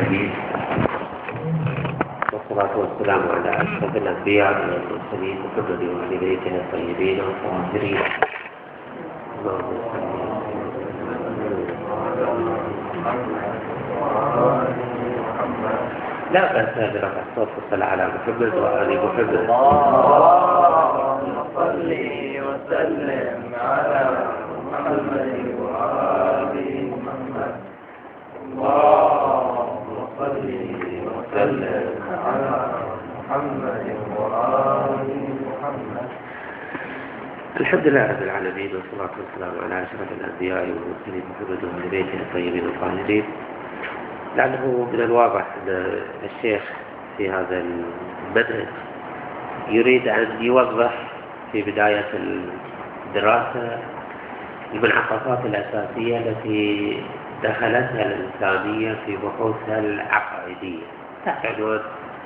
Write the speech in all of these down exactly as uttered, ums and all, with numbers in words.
العالمين، والصلاة والسلام على أشرف الأنبياء والمرسلين محمد وآل بيته الطيبين الطاهرين. لا بأس برفع الصوت والصلاة على محمد وآل محمد. اللهم صل وسلم على محمد وآل محمد. اللهم صل وسلم على محمد وآل محمد. الحمد لله رب العالمين، والصلاة والسلام على أشرف الأنبياء والمرسلين محمد وآل بيته الطيبين الطاهرين. لعله من الواضح أن الشيخ في هذا المنهج يريد أن يوضح في بداية الدراسة المنعطفات الأساسية التي دخلتها الإنسانية في بحوثها العقائدية تحت عنوان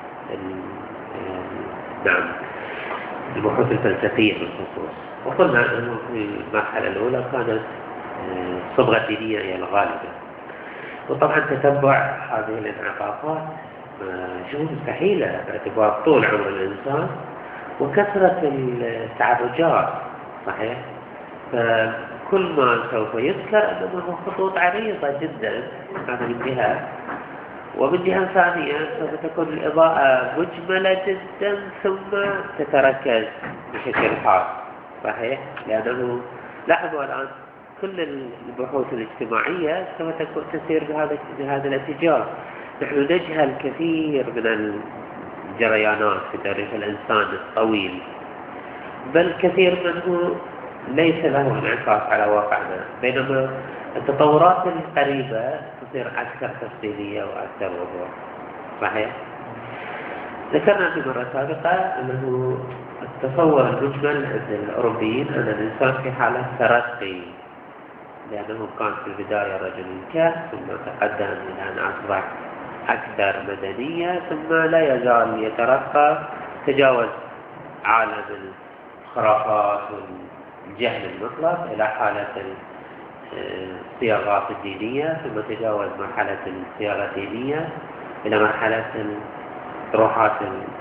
نعم البحوث الفلسفية بالخصوص. وقلنا أنه في المرحلة الأولى كانت الصبغة الدينية هي الغالبة، وطبعا تتبع هذه الانعطافات شيء مستحيلة باعتبار طول عمر الإنسان وكثرة التعرجات. صحيح؟ فكل ما سوف يذكر أنه خطوط عريضة جدا هذا من جهة، ومن جهة ثانية سوف تكون الإضاءة مجملة جدا ثم تتركز بشكل خاص. صحيح؟ لأنه لاحظوا الآن كل البحوث الاجتماعية سوف تسير بهذا بهذا الاتجاه. نحن نجهل كثير من الجريانات في تاريخ الإنسان الطويل، بل كثير منه ليس له انعكاس على واقعنا، بينما التطورات القريبة تصير أكثر تفصيلية وأكثر وضوح. صحيح؟ ذكرنا في مرة سابقة أنه التصور المجمل عند الأوروبيين أن الإنسان في حالة ترقي، لأنه كان في البداية رجل كهف ثم تقدم إلى أن أصبح أكثر مدنية، ثم لا يزال يترقى، تجاوز عالم الخرافات والجهل المطلق إلى حالة الصياغات الدينية، ثم تجاوز مرحلة الصياغة الدينية إلى مرحلة الروحات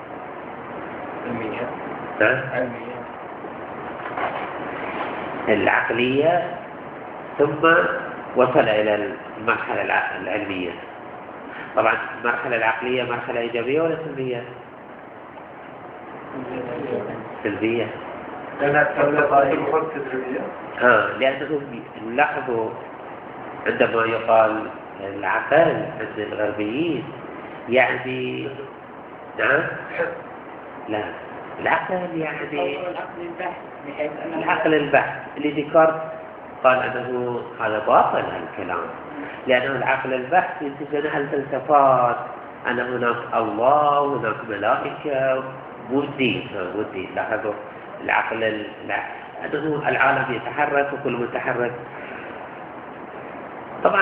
علمية العقلية، ثم وصل إلى المرحلة العلمية. طبعا المرحلة العقلية مرحلة إيجابية ولا سلبية؟ سلبية. لأنها تبقى تدريبية؟ آه لأنه لاحظوا عندما يقال العقل عند الغربيين يعني نعم؟ لا، العقل يعني العقل البحث اللي ديكارت قال أنه هذا باطل هالكلام، لأنه العقل البحث ينتج عنها الفلسفات أن هناك الله وهناك ملائكة ودين ودين. لاحظوا العقل أنه العالم يتحرك وكل متحرك. طبعا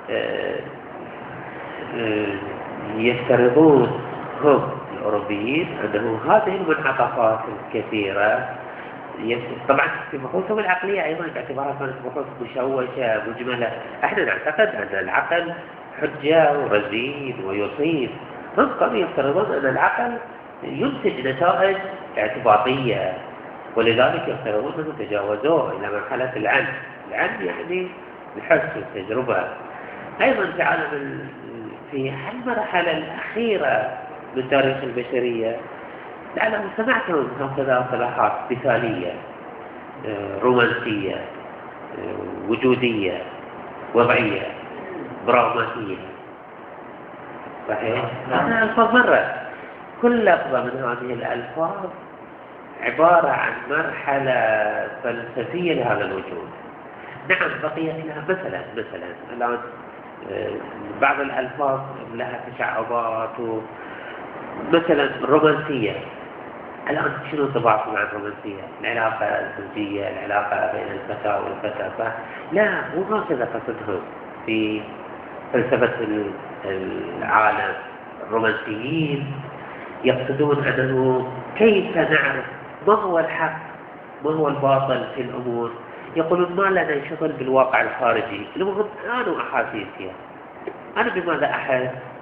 يفترضون هم الأوروبيين أنه هذه المنعطفات الكثيرة طبعا في بحوثهم العقلية أيضا باعتبارها كانت بحوث مشوشة مجملة. احنا نعتقد أن العقل حجة ورزين ويصيب، هم كانوا يفترضون أن العقل ينتج نتائج اعتباطية، ولذلك يفترضون أنه تجاوزوه إلى مرحلة العلم. العلم يعني الحس والتجربة. أيضا في عالم في المرحلة الأخيرة من تاريخ البشرية لعلهم سمعتهم هكذا صلاحات مثالية رومانسية وجودية وضعية براغماتية. صحيح؟ هذه ألفاظ مرة، كل لفظة من هذه الألفاظ عبارة عن مرحلة فلسفية لهذا الوجود. نعم بقيت لها مثلا مثلا الآن بعض الألفاظ لها تشعبات، مثلا الرومانسية. الآن شنو انطباعكم عن الرومانسية؟ العلاقة الزوجية، العلاقة بين الفتى والفتاة. لا، مو هكذا قصدهم في فلسفة العالم. الرومانسيين يقصدون أنه كيف نعرف ما هو الحق ما هو الباطل في الأمور. يقولون ما لنا شغل بالواقع الخارجي، المهم أنا وأحاسيسي، أنا بماذا أحس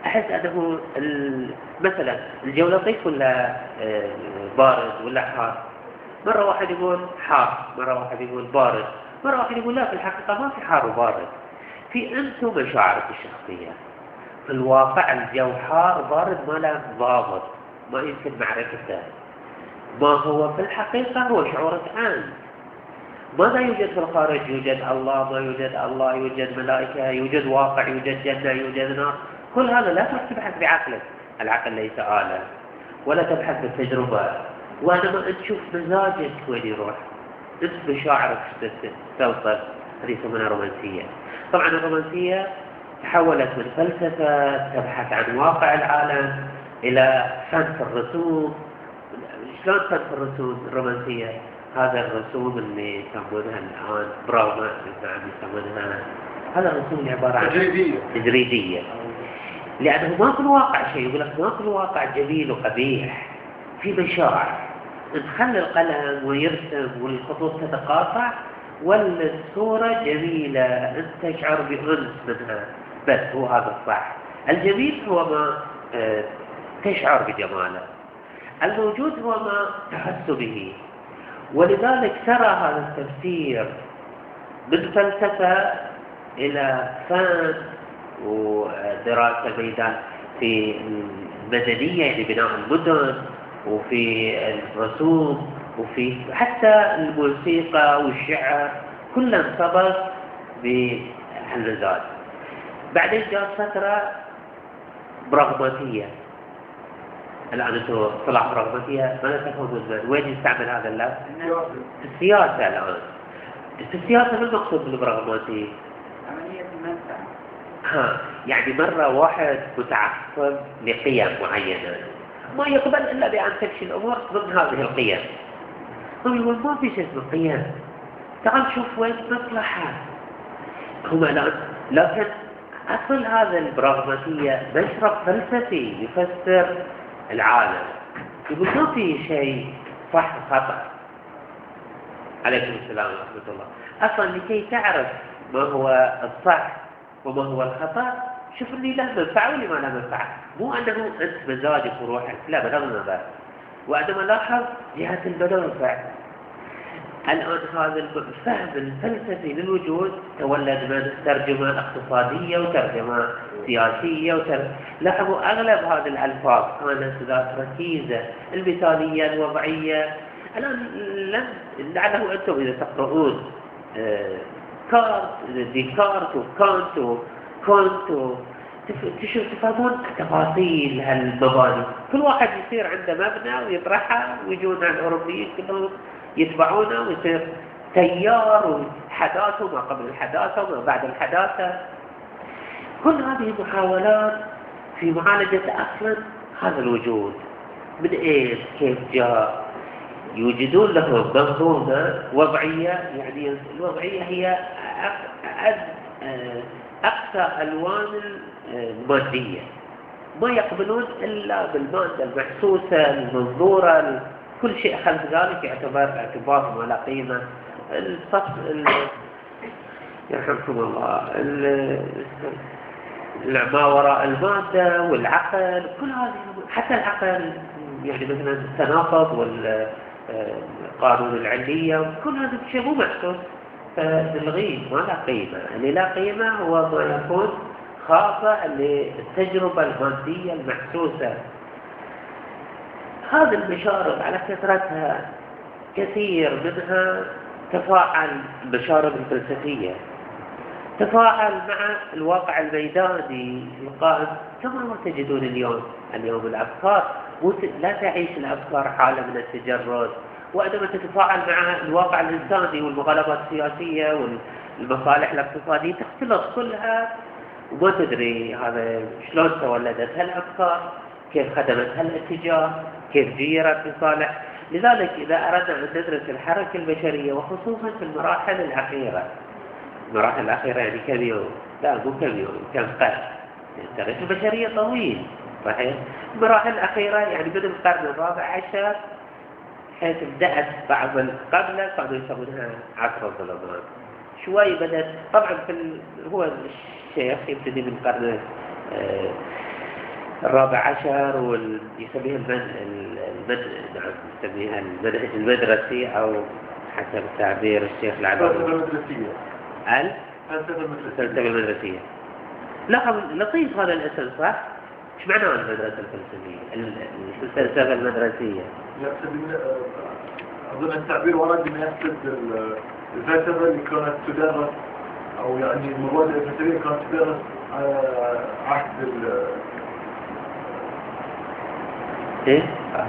أحس أنه مثلا الجو لطيف ولا بارد ولا حار. مرة واحد يقول حار، مرة واحد يقول بارد، مرة واحد يقول لا، في الحقيقة ما في حار وبارد، في أنتم مشاعرك الشخصية. في الواقع الجو حار بارد ما له ضابط، ما يمكن معرفته. ما هو في الحقيقة هو شعورك أنت. ماذا يوجد في الخارج؟ يوجد الله، ما يوجد الله، يوجد ملائكة، يوجد واقع، يوجد جنة، يوجد نار. كل هذا لا تبحث بعقلك، العقل ليس آلة، ولا تبحث بالتجربة، وإنما أنت تشوف مزاجك وين يروح، أنت بشاعرك توصل. هذه يسمونها رومانسية. طبعا الرومانسية تحولت من فلسفة تبحث عن واقع العالم إلى فن في الرسوم. شلون فن في الرسوم الرومانسية؟ هذا الرسوم اللي يسمونها الآن براما، نعم يسمونها، هذا الرسوم اللي عبارة عن تجريدية تجريدية، لأنه ما في الواقع شيء. يقول لك ما في الواقع جميل وقبيح، في مشاعر. تخلي القلم ويرسم والخطوط تتقاطع والصورة جميلة، أنت تشعر بأنس منها، بس هو هذا الصح. الجميل هو ما تشعر بجماله، الموجود هو ما تحس به. ولذلك ترى هذا التفسير من فلسفة إلى فن ودراسة ميدان في المدنية، يعني بناء المدن، وفي الرسوم، وفي حتى الموسيقى والشعر، كله انصبغ بالمزاج. بعدين جاءت فترة براغماتية. الآن أنتم طلع براغماتية، ماذا تفهمون؟ وين يستعمل هذا اللفظ؟ في السياسة الآن. في السياسة ما المقصود بالبراغماتية؟ عملية المنفعة. ها، يعني مرة واحد متعصب لقيم معينة ما يقبل إلا بأن تمشي الأمور ضمن هذه القيم. هم يقول ما في شيء اسمه قيم، تعال شوف وين مصلحة. هم الآن، لكن أصل هذا البراغماتية مشرب فلسفي يفسر العالم. يقول ما في شيء صح وخطأ. عليكم السلام ورحمة الله. أصلا لكي تعرف ما هو الصح وما هو الخطأ، شوف اللي له منفعة واللي ما له منفعة. مو أنه أنت مزاجك وروحك، لا، بلا منفعة. وعندما لاحظ جهة المنافع. الآن هذا الفهم الفلسفي للوجود تولد من ترجمة اقتصادية وترجمة سياسية وترجمة. لاحظوا أغلب هذه الألفاظ كانت ذات ركيزة، المثالية، الوضعية. الآن لم لعله أنتم إذا تقرؤون آه كارت ديكارت وكانت وكونت تفهمون تفاصيل هالمباني. كل واحد يصير عنده مبنى ويطرحها، ويجون الأوروبيين كلهم يتبعونه، ويصير تيار وحداثة وما قبل الحداثة وما بعد الحداثة. كل هذه محاولات في معالجة أصلا هذا الوجود من إيش، كيف جاء. يوجدون له منظومة وضعية، يعني الوضعية هي أقصى ألوان المادية، ما يقبلون إلا بالمادة المحسوسة المنظورة. كل شيء خلف ذلك يعتبر اعتبار ما لا قيمة. الصف يرحمكم الله، ما وراء المادة والعقل، كل هذه، حتى العقل يعني مثلا التناقض والقانون العلية، كل هذا الشيء مو محسوس، فنلغيه، ما لا قيمة. اللي لا قيمة هو ما يكون خاضع للتجربة المادية المحسوسة. هذه المشارب على كثرتها كثير منها تفاعل المشارب الفلسفية، تفاعل مع الواقع الميداني القائم كما هو تجدون اليوم. اليوم الأفكار لا تعيش الأفكار حالة من التجرد، وعندما تتفاعل مع الواقع الإنساني والمغالبات السياسية والمصالح الاقتصادية تختلط كلها، وما تدري هذا شلون تولدت هالأفكار، كيف خدمت هالاتجاه، كيف جيرت لصالح. لذلك إذا أردنا أن ندرس الحركة البشرية وخصوصا في المراحل الأخيرة، المراحل الأخيرة يعني كم يوم، لا مو كم يوم، كم قرن، التاريخ البشرية طويل صحيح. المراحل الأخيرة يعني من القرن الرابع عشر، حيث بدأت بعض قبل كانوا يسمونها عصر الظلمات. شوي بدأت طبعا في ال... هو الشيخ يبتدي من القرن الرابع عشر ويسميها المن... المن... نعم يسميها المنهج المدرسي أو حسب تعبير الشيخ العبادي الفلسفة المدرسية ال الفلسفة المدرسية الفلسفة المدرسية. لاحظ لطيف هذا الاسم صح؟ ايش معنى المدرسة الفلسفية؟ الفلسفة المدرسية يقصد أظن التعبير ورد أن يقصد الفلسفة اللي كانت تدرس أو يعني المواد الفلسفية اللي كانت تدرس على عهد ال ايه؟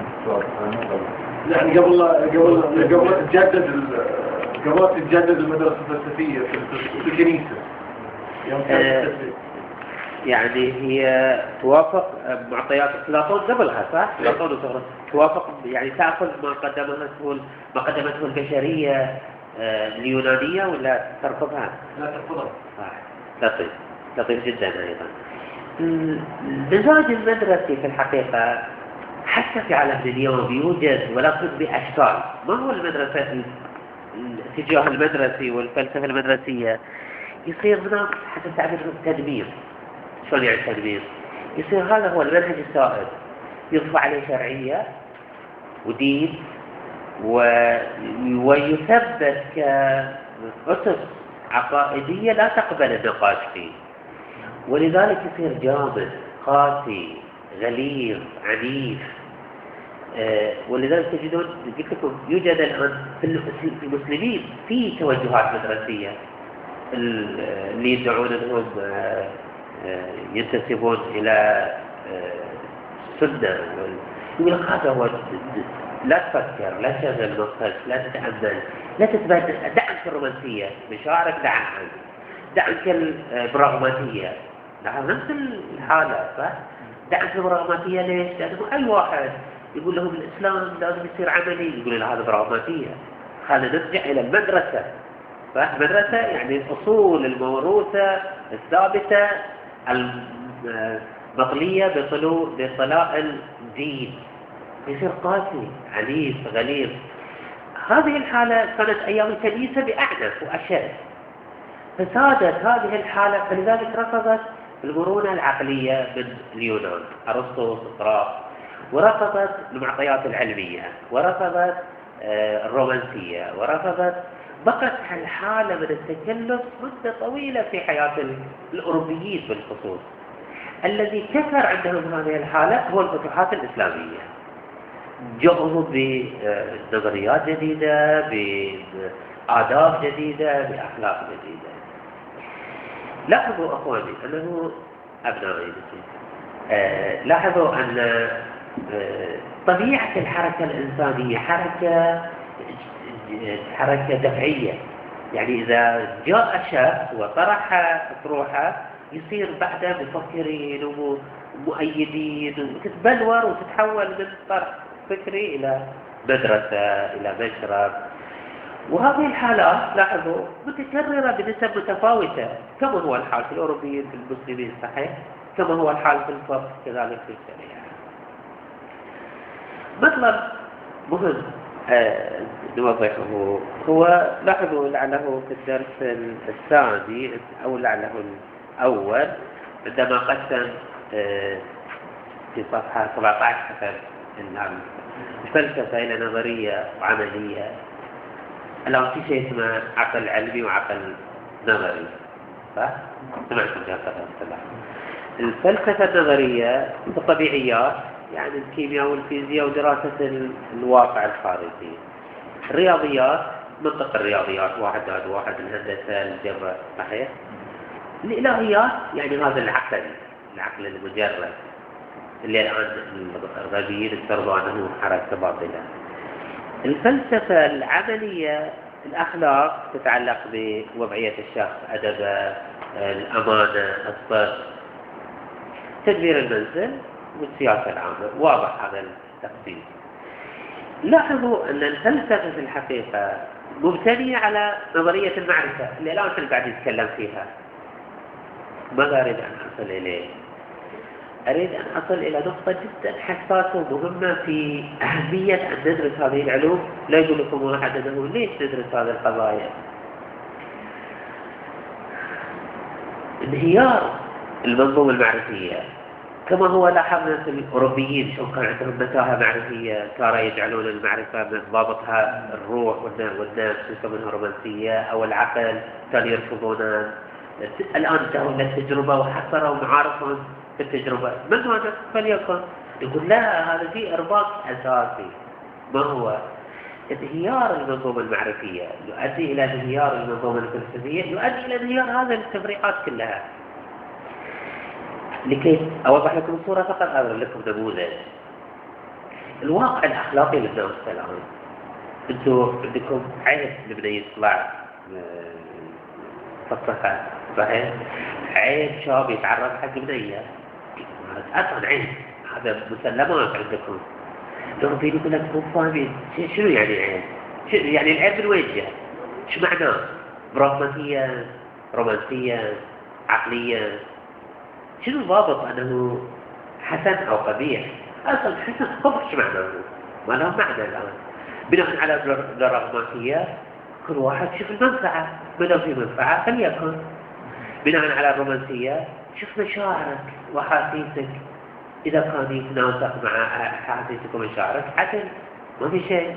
يعني قبل قبل قبل تتجدد ال- قبل تتجدد المدرسة الفلسفية في في الكنيسة يوم كانت آه. تتجدد. يعني هي توافق معطيات أفلاطون قبلها صح؟ أفلاطون وسقراط توافق يعني تأخذ ما قدمته ما قدمته البشرية آه، اليونانية ولا ترفضها؟ لا تفضل صح لطيف لطيف جدا أيضا. المزاج المدرسي في الحقيقة حتى في عالم اليوم يوجد ولكن بأشكال. ما هو المدرسة الاتجاه المدرسي والفلسفة المدرسية؟ يصير هناك حسب تعبير التدمير. شلون يعني التدمير؟ يصير هذا هو المنهج السائد يضفى عليه شرعية ودين و... ويثبت كأسس عقائدية لا تقبل النقاش فيه، ولذلك يصير جامد قاسي غليظ عنيف. آه ولذلك تجدون قلت لكم يوجد الآن في المسلمين في توجهات مدرسية اللي يدعون أنهم آه ينتسبون إلى السنة. يقول لك هذا هو لا تفكر لا تشغل مخك لا تتأمل لا تتبادل دعك الرومانسية مشاعرك دعك دعك البراغماتية. نعم نفس الحالة صح؟ دعك البراغماتية ليش؟ لأنه أي واحد يقول لهم الإسلام لازم يصير عملي يقول له هذا براغماتية. خلينا نرجع إلى المدرسة. فالمدرسة يعني الأصول الموروثة الثابتة المطلية بطلوع بطلاء الدين يصير قاسي عنيف غليظ. هذه الحالة كانت أيام الكنيسة بأعنف وأشد، فسادت هذه الحالة. فلذلك رفضت المرونة العقلية من اليونان أرسطو وسقراط، ورفضت المعطيات العلمية، ورفضت الرومانسية، ورفضت بقت الحالة من التكلف مدة طويلة في حياة الأوروبيين بالخصوص. الذي كثر عندهم هذه الحالة هو الفتوحات الإسلامية. جاءوا بنظريات جديدة بآداب جديدة بأخلاق جديدة. لاحظوا أخواني أنه أبنائي آه لاحظوا أن آه طبيعة الحركة الإنسانية حركة حركة دفعية. يعني إذا جاء شخص وطرح أطروحة يصير بعده مفكرين ومؤيدين وتتبلور وتتحول من طرح فكري إلى مدرسة إلى مشرب. وهذه الحالات لاحظوا متكررة بنسب متفاوتة، كما هو الحال في الأوروبيين في المسلمين صحيح، كما هو الحال في الفقه كذلك في الشريعة. مطلب مهم آه نوضحه هو لاحظوا لعله في الدرس الثاني أو لعله الأول عندما قسم آه في صفحة سبعة عشر حسب الفلسفة إلى نظرية وعملية. الآن في شيء اسمه عقل علمي وعقل نظري صح؟ سمعتم هذا الاصطلاح. الفلسفة النظرية في الطبيعيات يعني الكيمياء والفيزياء ودراسة الواقع الخارجي. الرياضيات منطق الرياضيات واحد زائد واحد الهندسة الجبر صحيح. الإلهيات يعني هذا العقل العقل المجرد اللي الآن الغربيين افترضوا أنه حركة باطلة. الفلسفة العملية الأخلاق تتعلق بوضعية الشخص أدبه الأمانة الصدق تدبير المنزل والسياسة العامة. واضح هذا التقسيم. لاحظوا أن الفلسفة في الحقيقة مبتنية على نظرية المعرفة اللي الآن كنت قاعد يتكلم فيها. ماذا أريد أن أصل إليه؟ أريد أن أصل إلى نقطة جدا حساسة ومهمة في أهمية أن ندرس هذه العلوم. لا يقول لكم واحد أنه ليش ندرس هذه القضايا. انهيار المنظومة المعرفية كما هو لاحظنا في الأوروبيين شو كان عندهم متاهة معرفية، كانوا يجعلون المعرفة من ضابطها الروح والنفس يسمونها رومانسية أو العقل، كانوا يرفضونها. الآن جاءوا للتجربة وحصروا معارفهم في التجربة، من هذا فليكن يقول لا، هذا فيه إرباط أساسي. ما هو؟ انهيار المنظومة المعرفية يؤدي إلى انهيار المنظومة الفلسفية، يؤدي إلى انهيار هذه التفريقات كلها. لكي أوضح لكم الصورة فقط أضرب لكم نموذج. الواقع الأخلاقي للناس الآن، أنتم عندكم عيب لبنى يطلع فصفة صحيح، عيب شاب يتعرض حق بنية، هذا أصلا عيب، هذا مسلمات عندكم. لو فيني يقول لك مو فاهمين شنو يعني عيب؟ يعني العيب من وين جاء؟ شو معناه؟ براغماتيا، رومانسيا، عقليا، شنو ضابط أنه حسن أو قبيح؟ أصلا حسن قبح شو معناه؟ ما له معنى الآن. بناء على البراغماتية كل واحد شوف المنفعة، ما دام في منفعة فليكن. بناء على الرومانسية شوف مشاعرك وأحاسيسك، إذا كان يتناسق مع أحاسيسك ومشاعرك عدل، ما في شيء.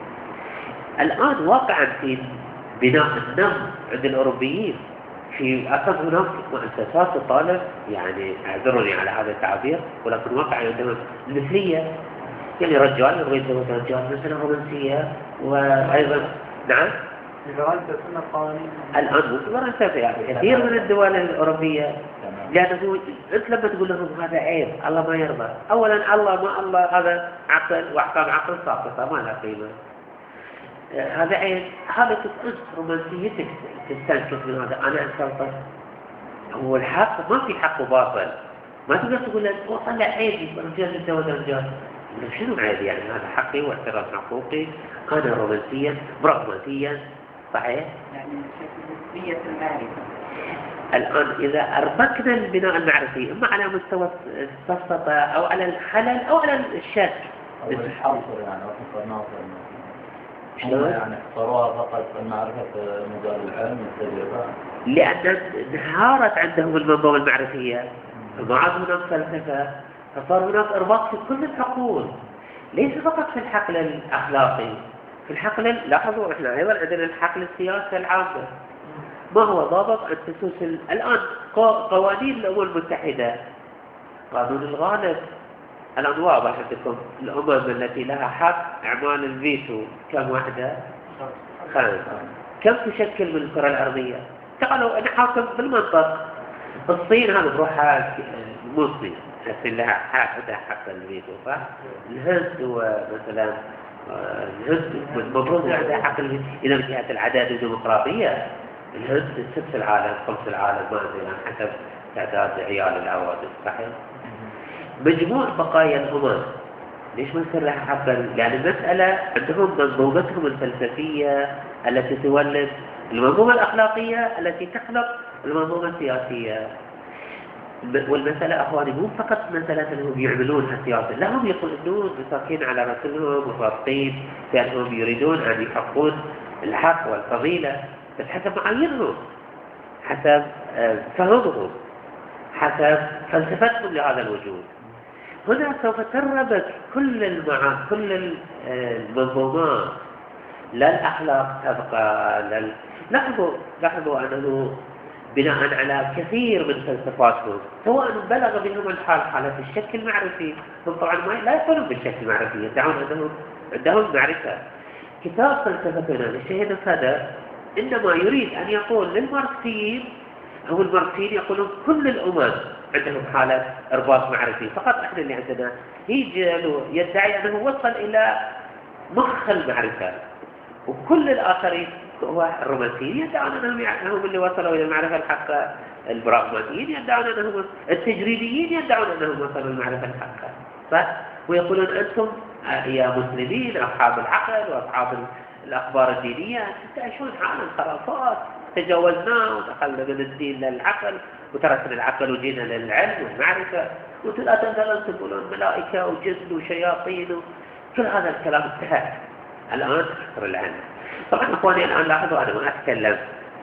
الآن واقعا في بناء النظم عند الأوروبيين، في أصلا هناك مؤسسات تطالب، يعني اعذروني على هذا التعبير، ولكن واقعا عندهم المثلية، يعني رجال يبغى يتزوج رجال مثلا رومانسية، وأيضا نعم فرنسا سنة قوانين الآن مو في فرنسا، في كثير من الدول الأوروبية. لأنه أنت لما تقول لهم هذا عيب، الله ما يرضى. أولا الله ما الله هذا عقل، وأحكام عقل ساقطة ما لها قيمة. هذا عيب، هذا أنت رومانسيتك تستنكف من هذا. أنا أنسلطة، هو الحق ما في حق وباطل، ما تقدر تقول لك طلع عيب رجال يتزوج رجال. شنو عيب يعني؟ هذا حقي واحترام حقوقي، أنا رومانسيا براغماتيا صحيح؟ يعني نسبية المعرفة. الآن إذا أربكنا البناء المعرفي إما على مستوى السفسطة أو على الخلل أو على الشك أو الحصر، يعني أو الناظر شلون؟ يعني اختاروها فقط معرفة مجال العلم والتجربة، لأن انهارت عندهم المنظومة المعرفية، فما عاد هناك فلسفة، فصار هناك إرباط في كل الحقول، ليس فقط في الحقل الأخلاقي، في الحقل. لاحظوا إحنا أيضا عندنا الحقل السياسي العامة. ما هو ضابط التسوس الآن؟ قوانين الأمم المتحدة، قانون الغالب الآن واضح عندكم. الأمم التي لها حق إعمال الفيتو كم واحدة؟ خمسة. كم تشكل من الكرة الأرضية؟ تعالوا نحاكم بالمنطق. الصين هذا بروحها مو الصين، الصين لها حق، عندها حق الفيتو صح؟ الهند ومثلا الهند المفروض عندها حق الفيتو. إذا من جهة العدد الديمقراطية الهند ست العالم، خمس العالم، ما أدري يعني حسب تعداد عيال العوادل صحيح؟ مجموع بقايا الأمم ليش ما يصير لها حق؟ يعني المسألة عندهم منظومتهم الفلسفية التي تولد المنظومة الأخلاقية التي تخلق المنظومة السياسية. والمسألة أخواني مو فقط مسألة أنهم يعملونها سياسة، لا، هم يقولون مساكين على رسلهم وصادقين في أنهم يريدون أن يحققون الحق والفضيلة، بس حسب معاييرهم، حسب فهمهم، حسب فلسفتهم لهذا الوجود. هنا سوف تربك كل المعا كل المنظومات، لا الأخلاق تبقى لل... لاحظوا لاحظوا أنه بناء على كثير من فلسفاتهم سواء بلغ بهم الحال حالة الشك المعرفي، هم طبعا ما لا يقولون بالشك المعرفي، يدعون أنهم عندهم معرفة. كتاب فلسفتنا للشهيد الصدر إنما يريد أن يقول للماركسيين، أو الماركسيين يقولون كل الأمم عندهم حالة إرباط معرفي، فقط إحنا اللي عندنا. يجي يدعي أنه وصل إلى مخ المعرفة، وكل الآخرين هو الرومانسيين يدعون أنهم هم اللي وصلوا إلى المعرفة الحقة، البراغماتيين يدعون أنهم، التجريديين يدعون أنهم وصلوا المعرفة الحقة صح؟ ويقولون أنتم يا مسلمين أصحاب العقل وأصحاب الأخبار الدينية تعيشون عالم خرافات، تجاوزناه ودخلنا من الدين للعقل وتركنا العقل وجينا للعلم والمعرفة، وانتم لا تنزلون تقولون ملائكة وجن وشياطين، كل هذا الكلام انتهى. الآن أكثر العلم. طبعا أخواني الآن لاحظوا أنا ما أتكلم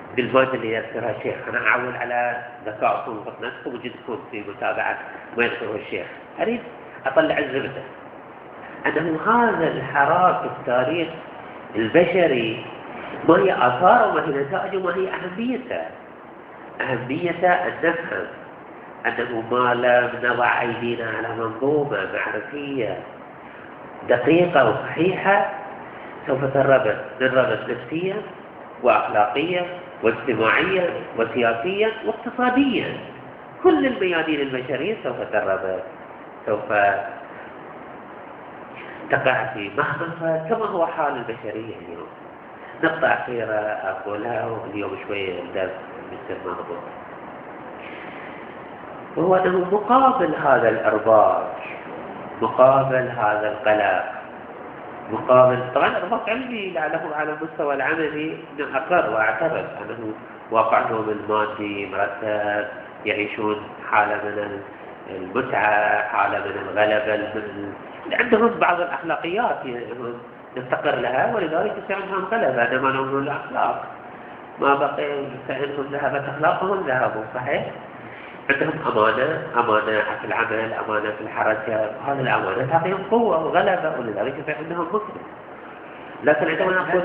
بالمادة اللي يذكرها الشيخ. أنا أعول على ذكائكم وفطنتكم وجدكم في متابعة ما يذكره الشيخ. أريد أطلع الزبدة أنه هذا الحراك التاريخ البشري ما هي آثاره وما هي نتائجه وما هي أهميته. أهميته أن نفهم أنه ما لم نضع أيدينا على منظومة معرفية دقيقة وصحيحة سوف تنربط ننربط نفسيا وأخلاقيا واجتماعيا وسياسيا واقتصاديا. كل الميادين البشرية سوف تنربط، سوف تقع في مهمسة كما هو حال البشرية اليوم. نقطة أخيرة أقولها، واليوم شوية الدرس مثل ما أقول، هو أنه مقابل هذا الإرباك، مقابل هذا القلق، مقابل طبعا إرباك علمي لعله على المستوى العملي أقر وأعترف أنه واقعهم المادي مرتب، يعيشون حالة من المتعة، حالة من الغلبة، عندهم بعض الأخلاقيات نفتقر لها ولذلك فعلهم غلبة. عندما نقول الأخلاق ما بقي فإنهم ذهبت أخلاقهم ذهبوا، صحيح؟ عندهم أمانة، أمانة في العمل، أمانة في الحركة، هذه الأمانة تعطيهم قوة وغلبة ولذلك فعندهم مكتب. لكن عندما نقول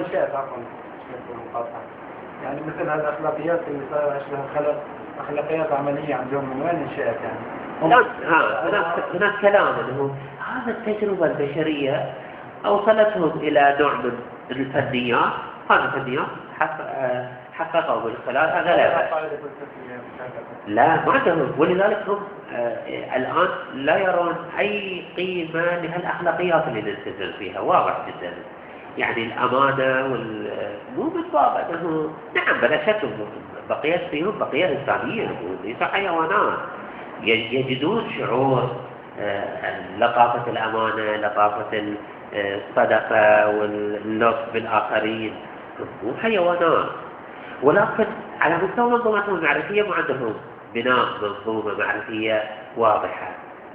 يعني مثل هذه الأخلاقيات اللي صار أشبه خلق أخلاقيات عملية عندهم، من وين انشأت يعني؟ لا ها هناك هناك كلام أنه هذا التجربة البشرية أوصلتهم إلى نوع من الفنيات، هذه الفنيات حققوا من خلالها غلبة. لا ما عندهم، ولذلك هم آه الآن لا يرون أي قيمة لهالأخلاقيات اللي نلتزم فيها. واضح جدا يعني الأمانة وال مو بالضبط أنه نعم بلا شك بقيت فيهم بقية إنسانية، ليس حيوانات، يجدون شعور آه لطافة الأمانة، لطافة الصدقة واللطف بالآخرين، مو حيوانات. ولكن على مستوى منظومتهم المعرفية ما عندهم بناء منظومة معرفية واضحة.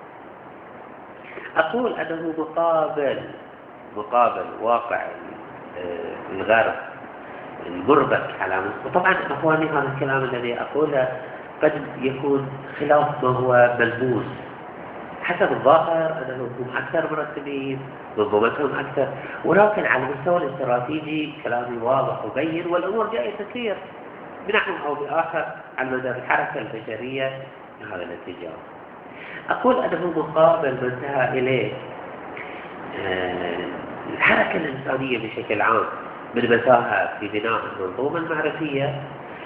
أقول أنه مقابل مقابل واقع الغرب المربك على مستوى، وطبعا أخواني هذا الكلام الذي أقوله قد يكون خلاف ما هو ملموس حسب الظاهر أنهم هم أكثر مرتبين، منظومتهم أكثر، ولكن على المستوى الاستراتيجي كلامي واضح وبين والأمور جاية تسير بنحو أو بآخر على مدار الحركة البشرية لهذا الاتجاه. أقول أنه مقابل ما انتهى إليه الحركة الإنسانية بشكل عام من مساها في بناء المنظومة المعرفية،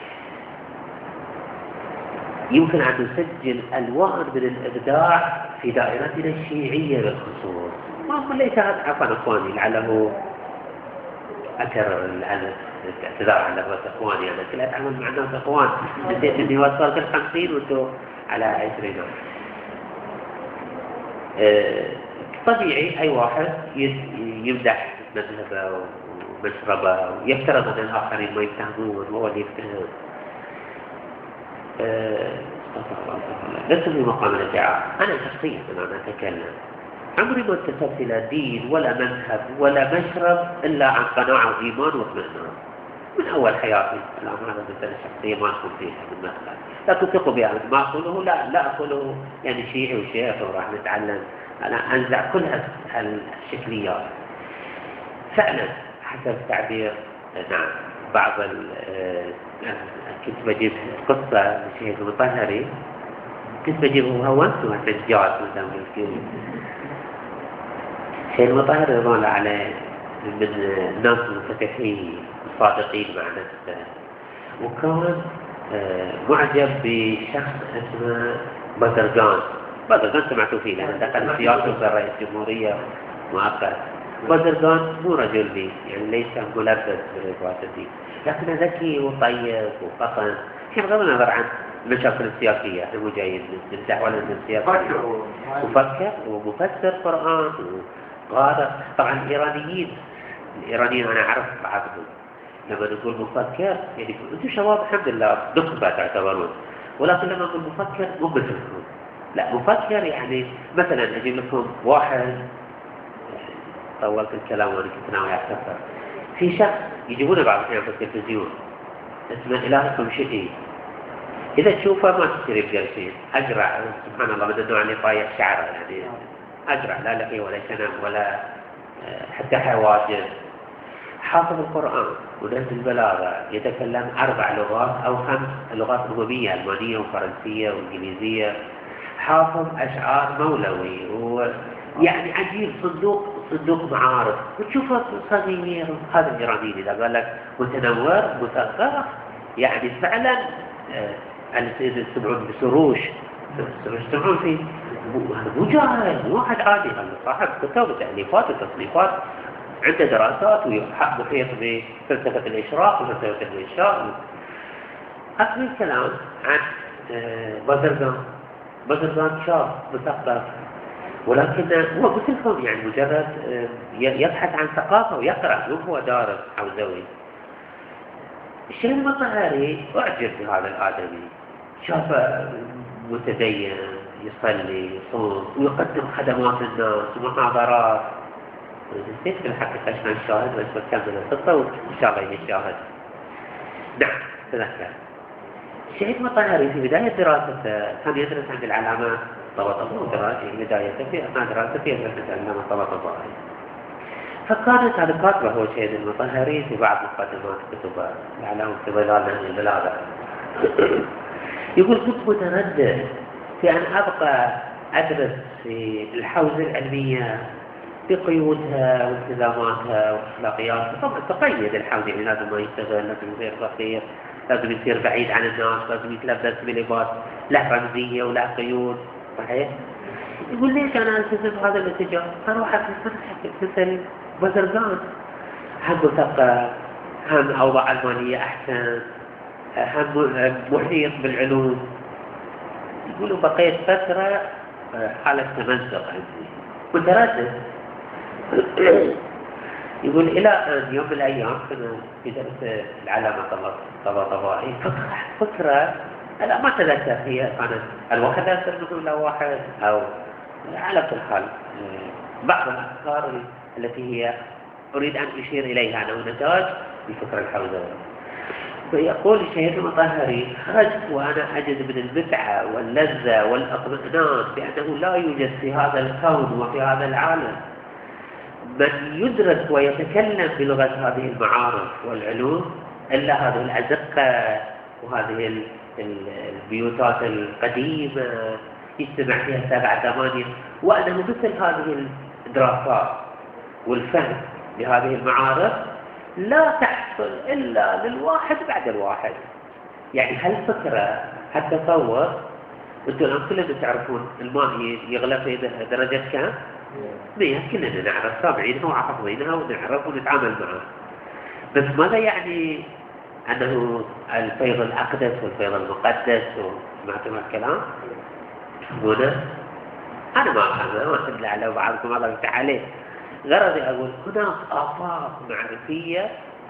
يمكن أن نسجل ألوان من الإبداع في دائرتنا الشيعية بالخصوص. ما أقول ليس هذا عفوا أخواني لعله أكرر الاعتذار على لغة أخواني، أنا كل أتعامل مع الناس أخوان، نسيت إني وصلت الخمسين وأنتوا على عشرين. طبيعي أي واحد يمدح مذهبه ومشربه ويفترض أن الآخرين ما يفتهمون وهو اللي يفتهم. لست في مقام الادعاء. أنا شخصيا أنا أتكلم عمري ما انتسبت إلى دين ولا مذهب ولا مشرب إلا عن قناعة وإيمان واطمئنان من أول حياتي. الأمر هذا مثلا الشخصية ما أقول فيها بالمثل، لا تثقوا بها ما أقوله، لا لا أقوله يعني شيعي وشيخ وراح نتعلم. أنا أنزع كل هالشكليات فعلا حسب تعبير نعم بعض كنت بجيب قصة لشيخ المطهري، كنت بجيبه هو وانتو الحجاج مثلا بالكيل. شيخ المطهري رضي الله عليه من الناس المنفتحين الصادقين مع نفسه، وكان معجب بشخص اسمه بدرقان. بدرقان سمعتوا فيه لأنه دخل السياسة وصار رئيس جمهورية مؤقت. بدرقان مو رجل دين يعني ليس ملبس بالروايات الدين، لكنه ذكي وطيب وفطن بغض النظر عن المشاكل السياسية. احنا مو جايين نمدح ولا نمسيح، مفكر ومفسر قرآن وغادر. طبعا الإيرانيين الإيرانيين أنا أعرف بعضهم لما نقول مفكر يعني أنتم شباب الحمد لله نخبة تعتبرون، ولكن لما نقول مفكر مو مثلكم، لا مفكر يعني مثلا أجيب لكم واحد، طولت الكلام وأنا كنت ناوي أختصر، في شخص يجيبونه بعض الأحيان في التلفزيون اسمه إلهكم شيء إذا تشوفه ما تشتري بقرشين أجرع سبحان الله من النوع اللي طايح شعره يعني أجرع لا لحية ولا شنب ولا حتى حواجب حافظ القرآن ونهج البلاغة يتكلم أربع لغات أو خمس لغات أممية ألمانية وفرنسية وإنجليزية حافظ أشعار مولوي ويعني عجيب صندوق صندوق معارف وتشوفه صغير هذا الإيراني إذا قال لك متنور مثقف يعني فعلا يسمعون بسروش يسمعون في مو جاهل مو واحد عادي هذا صاحب كتب وتأليفات وتصنيفات عنده دراسات ومحيط بفلسفة الإشراق وفلسفة الإنشاء. أكثر الكلام عن بازرغان بازرغان شاب مثقف ولكن هو مثل لكم يعني مجرد يبحث عن ثقافة ويقرأ مو هو دارس حوزوي. الشيخ المطهري أعجب بهذا الآدمي شافه متدين يصلي يصوم ويقدم خدمات الناس ومحاضرات. نسيت في الحقيقة عشان الشاهد بس بكمل القصة وإن شاء الله يشاهد. نعم تذكر الشيخ المطهري في بداية دراسته كان يدرس عند العلامة طباطبائي في بدايته في أثناء دراسته يدرس عند العلامة طباطبائي فكانت هذا كاتبه هو الشيخ المطهري في بعض مقدمات كتبه العلامة في ظلال نهج البلاغة يقول كنت متردد في أن أبقى أدرس في الحوزة العلمية بقيودها والتزاماتها واخلاقياتها. طبعا تقيد الحوزة يعني لازم ما يشتغل لازم يصير فقير لازم يصير بعيد عن الناس لازم يتلبس بلباس لا رمزية ولا قيود صحيح. يقول ليش أنا ألتزم هذا الاتجاه أروح مثل بازرغان هم مثقف هم أوضاع ألمانية أحسن هم محيط بالعلوم. يقولوا بقيت فترة حالة تمزق عندي متردد. يقول إلى أن يوم من الأيام كنا في درس العلامة طباطبائي فكرة لا ما تذكر هي كانت الواحد أسر ولا واحد أو على كل حال بعض الأفكار التي هي أريد أن أشير إليها أنا ونتاج الفكرة الحوزوية. فيقول الشيخ المطهري خرجت وأنا أجد من المتعة واللذة والأطمئنان بأنه لا يوجد في هذا الكون وفي هذا العالم من يدرس ويتكلم بلغة هذه المعارف والعلوم إلا هذه الأزقة وهذه البيوتات القديمة يجتمع فيها سبعة ثمانية وأنه مثل هذه الدراسات والفهم بهذه المعارف لا تحصل إلا للواحد بعد الواحد. يعني هالفكرة هالتصور أنتم الآن كلنا تعرفون الماء يغلى في درجة كم؟ مية كلنا نعرف سامعينها وحافظينها ونعرف ونتعامل معها. بس ماذا يعني أنه الفيض الأقدس والفيض المقدس وسمعتم الكلام؟ هنا أنا ما أفهمه ما أدل على بعضكم الله يفتح عليه. غرضي أقول هناك آفاق معرفية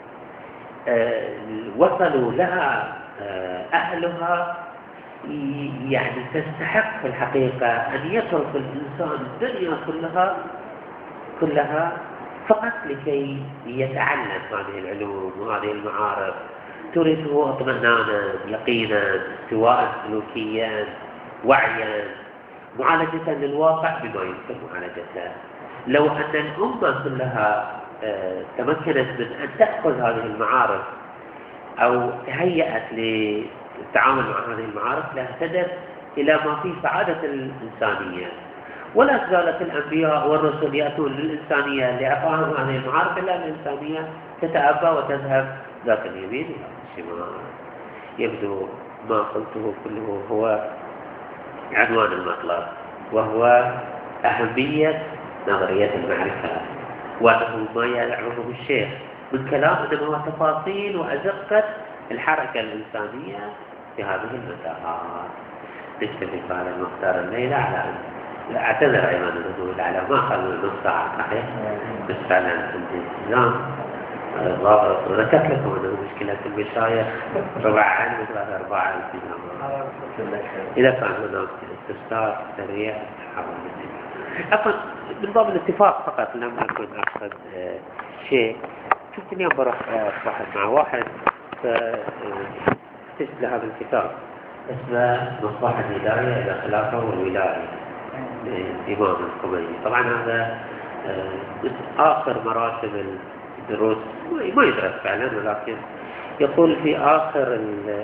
آه وصلوا لها آه أهلها يعني تستحق في الحقيقة أن يترك الإنسان الدنيا كلها كلها فقط لكي يتعلم هذه العلوم وهذه المعارف تورثه اطمئنانا يقينا استواء سلوكيا وعيا معالجة للواقع بما يمكن معالجته. لو أن الأمة كلها تمكنت من أن تأخذ هذه المعارف أو تهيأت للتعامل مع هذه المعارف لاهتدت إلى ما فيه سعادة الإنسانية. ولا زالت الأنبياء والرسل يأتون للإنسانية لإعطائهم هذه المعارف إلا الإنسانية تتأبى وتذهب ذات اليمين إلى الشمال. يبدو ما قلته كله هو عنوان المطلب وهو أهمية نظرية المعرفة وأنه ما يعرفه الشيخ من كلام إنما هو تفاصيل وأزقة الحركة الإنسانية في هذه المساحات. نكتفي بهذا المقدار الليلة على أن أعتذر أيضا الردود على ما خلوا نص ساعة صحيح بس فعلا عندي التزام ضابط وذكرت لكم أنه مشكلة المشايخ ربع عام وثلاثة أرباع التزام. إذا كان هناك استفسار سريع حاول أصلا من باب الاتفاق فقط لم أكن أقصد شيء. كنت اليوم بروح أصبحت مع واحد فاكتشف لهذا الكتاب اسمه مصباح الهداية إلى الخلافة والولاية للإمام الخميني. طبعا هذا آخر مراتب الدروس، ما يدرس فعلا، ولكن يقول في آخر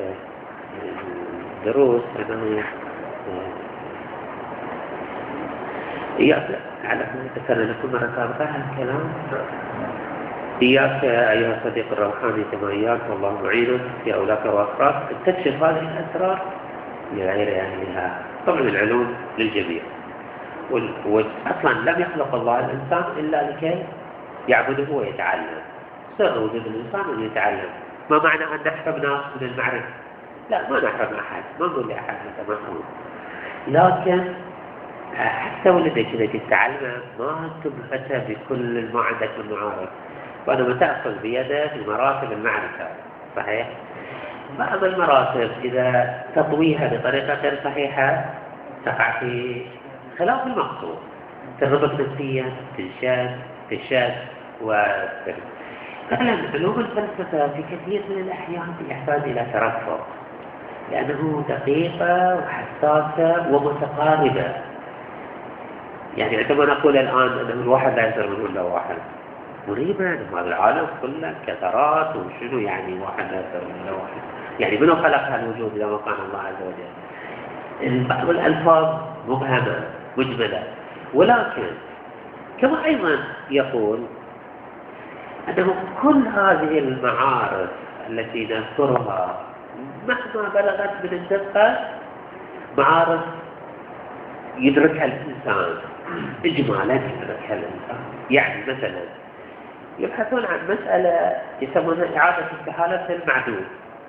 الدروس أنه إياك على ذكرنا لكم مرة سابقة هالكلام، إياك أيها الصديق الروحاني كما إياك والله معينك في أولاك وأخراك تكشف هذه الأسرار لغير أهلها. طبعا العلوم للجميع، وأصلا لم يخلق الله الإنسان إلا لكي يعبده ويتعلم. سر وجود الإنسان أن يتعلم. ما معنى أن نحرم ناس من المعرفة؟ لا، ما نحرم أحد، ما نقول لأحد أنت محروم، لكن حتى ولدك إذا تتعلم ما تبهته بكل ما عندك من معارف، وأنا تأخذ بيده في مراتب المعرفة. صحيح؟ بعض المراتب إذا تطويها بطريقة غير صحيحة تقع في خلاف المقصود، تربط نفسيا، تنشاد تنشاد وتربط. فعلا علوم الفلسفة في كثير من الأحيان يحتاج إلى ترفق، لأنه دقيقة وحساسة ومتقاربة. يعني عندما نقول الآن أنه الواحد لا يصير منه إلا واحد، مريبا هذا العالم كله كثرات وشنو يعني واحد لا يصير منه إلا واحد، يعني منو خلق هالوجود إذا ما كان الله عز وجل؟ بعض الألفاظ مبهمة مجملة، ولكن كما أيضا يقول أنه كل هذه المعارف التي نذكرها مهما بلغت من الدقة معارف يدركها الإنسان إجمالا، يدركها الإنسان. يعني مثلا يبحثون عن مسألة يسمونها إعادة استحالة المعدوم،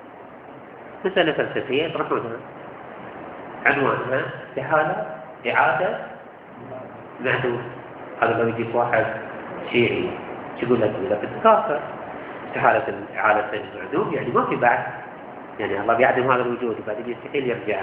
مسألة فلسفية يطرحونها عنوانها استحالة إعادة معدوم. هذا لو يجيب واحد شيعي يقول لك إذا كنت كافر استحالة إعادة المعدوم، يعني ما في بعد، يعني الله بيعدم هذا الوجود وبعدين يستحيل يرجع.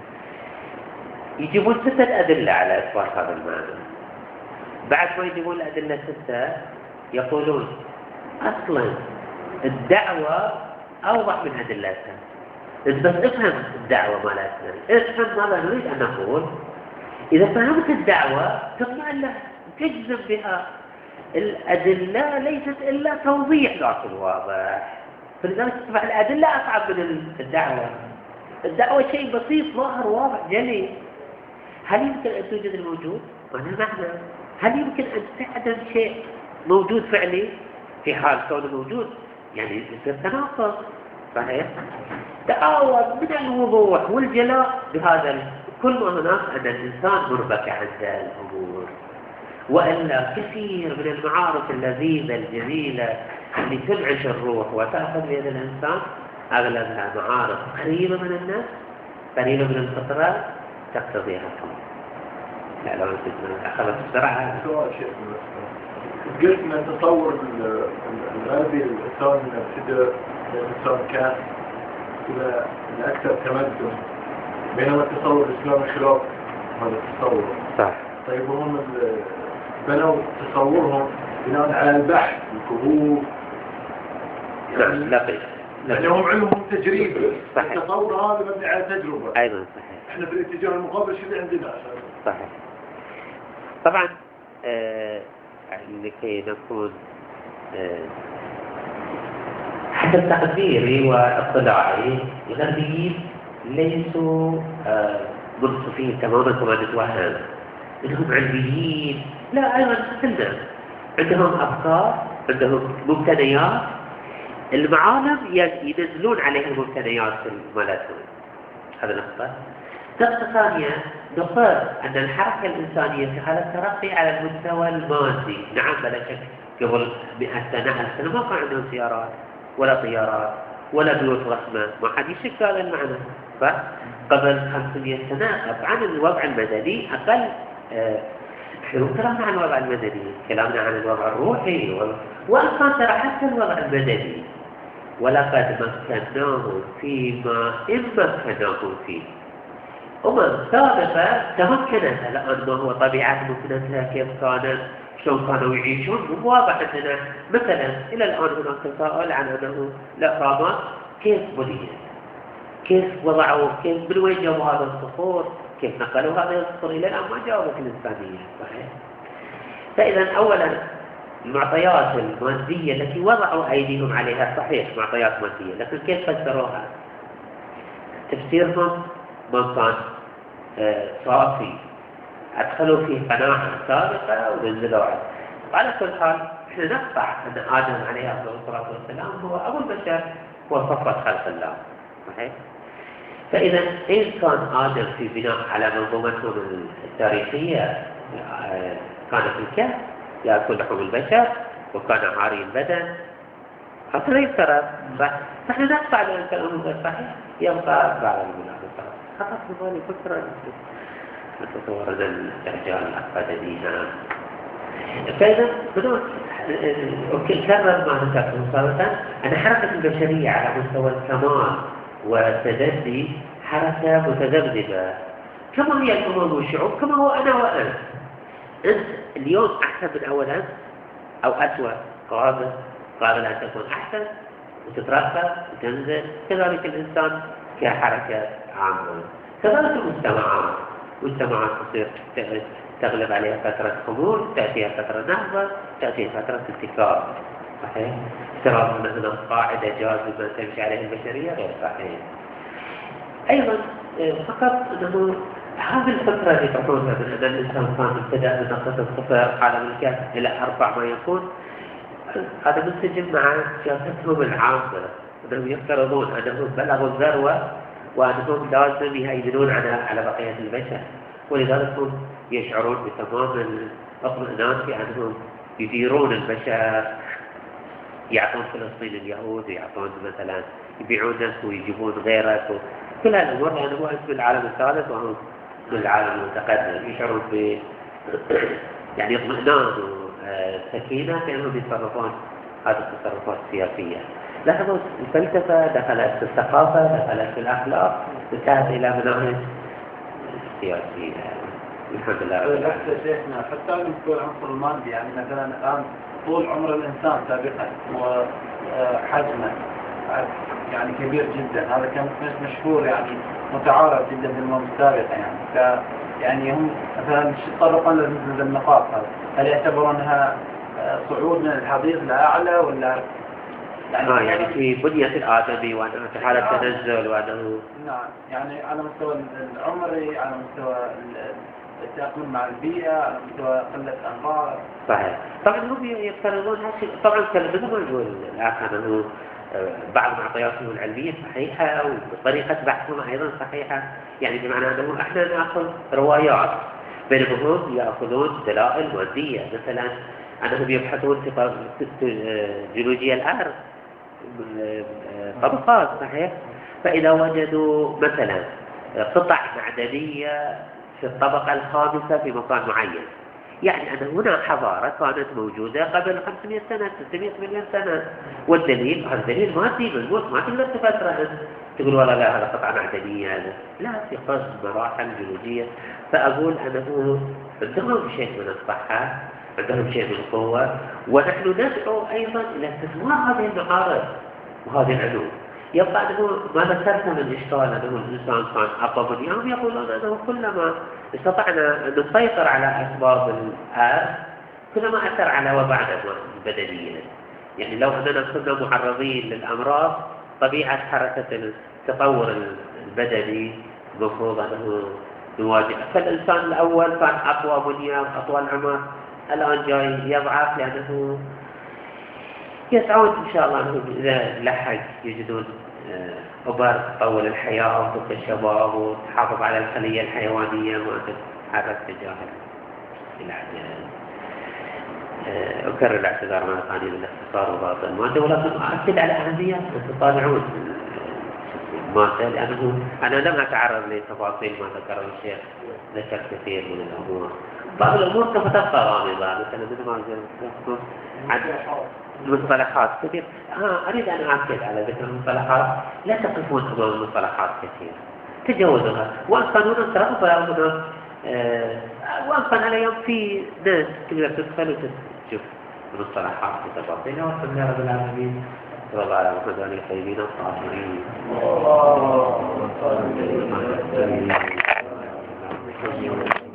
يجيبون ستة أدلة على إثبات هذا المعنى. بعد ما يجيبون الأدلة ستة يقولون أصلا الدعوة أوضح من أدلتها، بس افهم الدعوة مالتنا، افهم ماذا نريد أن نقول. إذا فهمت الدعوة تطمئن لها، تجزم بها. الأدلة ليست إلا توضيح لكن واضح، فلذلك تصبح الأدلة أصعب من الدعوة. الدعوة شيء بسيط ظاهر واضح جلي. هل يمكن أن توجد الموجود؟ ما معنى. هل يمكن أن تعدم شيء موجود فعلي في حال كونه موجود؟ يعني يصير تناقض. صحيح؟ تعاوض من الوضوح والجلاء بهذا. كل ما هناك أن الإنسان مربك عند الأمور، وإلا كثير من المعارف اللذيذة الجميلة اللي تنعش الروح وتأخذ بيد الإنسان أغلبها معارف قريبة من الناس، قريبة من الفطرة، تقتضيها الحمد. لا لو أخذت بسرعة. سؤال شيء قلت من التصور الغربي الإنسان من ابتدأ الإنسان كان إلى الأكثر تمدن، بينما التصور الإسلامي خلاف هذا التصور. صح. طيب هم بنوا تصورهم بناء على البحث الكهوف. نعم لا قيد. يعني هم علمهم تجريبي. صحيح. التصور هذا مبني على تجربة. أيضا صحيح. احنا في الاتجاه المقابل شو اللي عندنا عشان. صحيح. طبعا آه لكي نكون آه حسب تقديري واطلاعي الغربيين ليسوا آه منصفين تماما كما نتوهم انهم علميين. لا، ايضا مثلنا عندهم افكار، عندهم ممتنيات، المعالم ينزلون عليها الممتنيات مالتهم. هذا نقطة. نقطة ثانية، نقر أن الحركة الإنسانية في حالة ترقي على المستوى المادي. نعم بلا شك قبل مئة سنة ألف سنة ما كان عندهم سيارات ولا طيارات ولا بيوت رسمة، ما حد يشك هذا المعنى. فقبل خمسمئة سنة طبعا الوضع المدني أقل. احنا مو كلامنا عن الوضع المدني، كلامنا عن الوضع الروحي، وإن كان ترى حتى الوضع المدني ولقد مكناهم فيما إن مكناهم فيه. أمم سابقة تمكنت، الآن ما هو طبيعة مكنتها كيف كانت، شلون كانوا يعيشون، واضح عندنا. مثلا إلى الآن هناك تساؤل عن أنه الأهرامات كيف بنيت، كيف وضعوا، كيف من وين جابوا هذا الصخور، كيف نقلوا هذه الصخور إلى الآن ما جاوبت الإنسانية. صحيح. فإذا أولا المعطيات المادية التي وضعوا أيديهم عليها صحيح معطيات مادية، لكن كيف فسروها؟ تفسيرهم ما كان صافي، أدخلوا فيه قناعة سابقة ونزلوا عليه. على كل حال احنا نقطع أن آدم عليه الصلاة والسلام هو أبو البشر، هو صفوة خلق الله. صحيح. فإذا إن كان آدم في بناء على منظومتهم التاريخية كان في الكهف يأكل لحوم البشر وكان عاري البدن، هذا يفترض. فنحن نقطع ذلك الأمر صحيح، يبقى بعض المنافقات خطأ في بالي فكرة نتصور أن الرجال أفادنيها. فإذا بدون كرر ما ذكرته سابقا أن حركة البشرية على مستوى الكمال والتدني حركة متذبذبة، كما هي الأمم والشعوب، كما هو أنا وأنت. أنت اليوم أحسن من أول أنت أو أسوأ، قابل قابل أن تكون أحسن وتترقى وتنزل. كذلك الإنسان كحركة عامة، كذلك المجتمعات مجتمعات تصير تغلب عليها فترة خمول، تأتيها فترة نهضة، تأتيها فترة اتكار. صحيح. افتراض أن هناك قاعدة جاذبة تمشي عليها البشرية غير صحيح. أيضا فقط أنه هذه الفترة اللي تقولها من أن الإنسان كان ابتدأ من نقطة الصفر عالم الكهف إلى أربع ما يكون، هذا منسجم مع سياستهم العامة، أنهم يفترضون أنهم بلغوا الذروة وأنهم لازم يهيمنون على على بقية البشر، ولذلك هم يشعرون بتمام الاطمئنان في أنهم يديرون البشر، يعطون فلسطين اليهود، يعطون مثلا يبيعونك ويجيبون غيرك كل هالأمور، لأنه هو اسم العالم الثالث وهم من العالم المتقدم، يشعرون ب يعني اطمئنان وسكينة كأنهم يتصرفون هذه التصرفات السياسية. لاحظوا الفلسفة دخلت في الثقافة، دخلت في الأخلاق، انتهت إلى مناهج سياسية. الحمد لله رب العالمين. بس شيخنا حتى على مستوى العنصر المادي، يعني مثلا الآن طول عمر الإنسان سابقا وحجمه يعني كبير جدا، هذا كان مشهور يعني متعارف جدا في الأمم السابقة. يعني ف يعني هم مثلا تطرقا لمثل النقاط، هذا هل يعتبرونها صعود من الحضيض لأعلى ولا يعني آه يعني في بنية الآدمي وأنه في حالة تنزل وأنه نعم، يعني على مستوى العمري، على مستوى التأقلم مع البيئة، على مستوى قلة أمراض. صحيح. طبعا هم يفترضون هالشيء، طبعا مثل ما نقول الآخر أنه بعض معطياتهم العلمية صحيحة وطريقة بحثهم أيضا صحيحة، يعني بمعنى أنه احنا نأخذ روايات بينما هم يأخذون دلائل مادية، مثلا أنهم يبحثون في جيولوجيا الأرض طبقات. صحيح. فإذا وجدوا مثلا قطع معدنية في الطبقة الخامسة في مكان معين، يعني أن هنا حضارة كانت موجودة قبل خمسمائة سنة ستمائة مليون سنة، والدليل هذا دليل مادي مضبوط، ما تقدر تفسره تقول والله لا هذا قطعة معدنية، لا، في قصد مراحل جيولوجية. فأقول أنه عندهم شيء من الصحة، عندهم شيء من القوة، ونحن ندعو أيضا إلى استثمار هذه المعارض وهذه العلوم. يبقى أنه ما ذكرنا من إشكال أنه الإنسان كان أقوى من يوم، يقولون أنه كلما استطعنا أن نسيطر على أسباب الأرض كلما أثر على وضعنا البدنية. يعني لو أننا كنا معرضين للأمراض، طبيعة حركة التطور البدني المفروض أنه نواجه. فالإنسان الأول كان أقوى بنية أطول عمر، الآن جاي يضعف لأنه يسعون إن شاء الله أنهم إذا لحق يجدون أبر تطول الحياة وتبقى الشباب وتحافظ على الخلية الحيوانية ما تتحرك تجاه العجل. أكرر الاعتذار مرة ثانية للاختصار وضغط المادة، ولكن أؤكد على أهمية أن تطالعون المادة، لأنه أنا لم أتعرض لتفاصيل ما ذكره الشيخ، ذكر كثير من الأمور. بعض الأمور سوف تبقى غامضة، مثلا مثل ما قلت عن المصطلحات كثير. آه أريد أن أؤكد على ذكر المصطلحات، لا تقفون أمام المصطلحات كثير، تجاوزها. وأن كانوا نصرف هنا آه وأن كان على يوم في ناس تقدر تدخل وتشوف المصطلحات وتفاصيلها. والحمد لله رب العالمين. صلى الله على محمد وعلى سيدنا الطاهرين. اللهم صل على سيدنا محمد.